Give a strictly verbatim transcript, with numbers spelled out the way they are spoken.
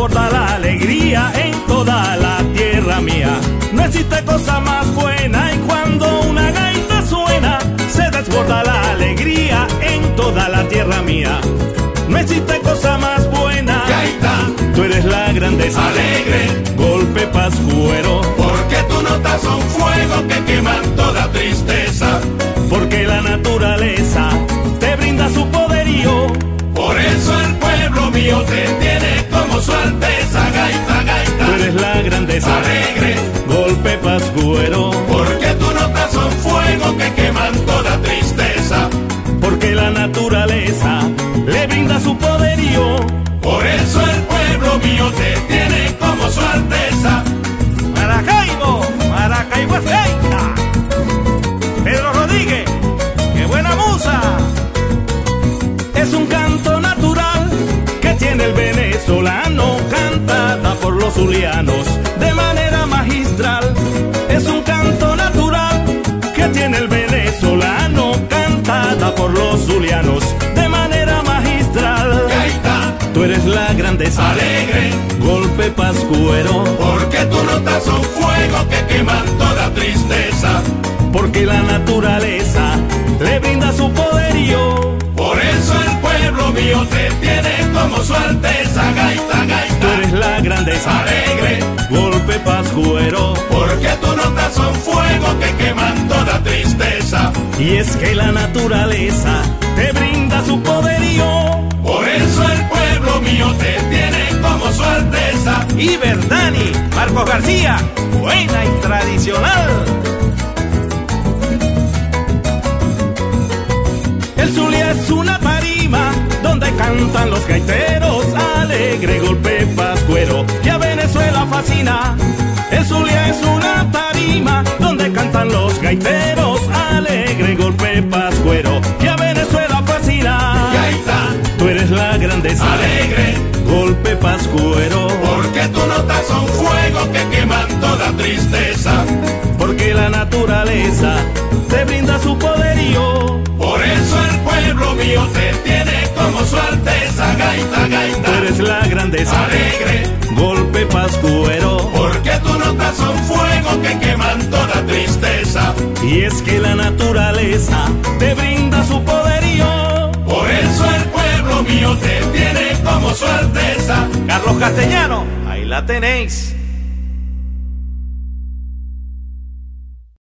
desborda la alegría en toda la tierra mía. No existe cosa más buena y cuando una gaita suena se desborda la alegría en toda la tierra mía. No existe cosa más buena. Gaita, tú eres la grandeza. Alegre, golpe pascuero. Porque tus notas son fuego que queman toda tristeza. Porque la naturaleza te brinda su poderío. Por eso el pueblo mío te tiene como su alteza. Gaita, gaita, tú eres la grandeza. Alegre, golpe pascuero. porque tus notas son fuego que queman toda tristeza. Porque la naturaleza le brinda su poderío. Por eso el pueblo mío te tiene como su alteza. Maracaibo, Maracaibo es gaita. Pedro Rodríguez, qué buena musa. Es un canto natural que tiene el venezolano, cantada por los zulianos de manera magistral. Es un canto natural que tiene el venezolano, cantada por los zulianos de manera magistral. Gaita, tú eres la grandeza. Alegre, golpe pascuero. porque tus notas son fuego que queman toda tristeza. Porque la naturaleza le brinda su poderío. Por eso el pueblo mío te tiene como su alteza. Gaita, gaita, Tú eres la grandeza. Alegre, golpe pascuero. porque tus notas son fuego que queman toda tristeza. Y es que la naturaleza te brinda su poderío. Por eso el pueblo mío te tiene como su alteza. Y Verdani, Marcos García, buena y tradicional. El Zulia es una tarima donde cantan los gaiteros, alegre golpe pascuero que a Venezuela fascina. El Zulia es una tarima donde cantan los gaiteros, alegre golpe pascuero que a Venezuela fascina. Gaita, tú eres la grandeza. Alegre, golpe pascuero. porque tus notas son fuego que queman toda tristeza. Porque la naturaleza te brinda su poderío. Por eso el pueblo mío te tiene como su alteza. Gaita, gaita, Tú eres la grandeza. Alegre, golpe pascuero. porque tus notas son fuego que queman toda tristeza. Y es que la naturaleza te brinda su poderío. Por eso el pueblo mío te tiene como su alteza. Carlos Castellano, ahí la tenéis.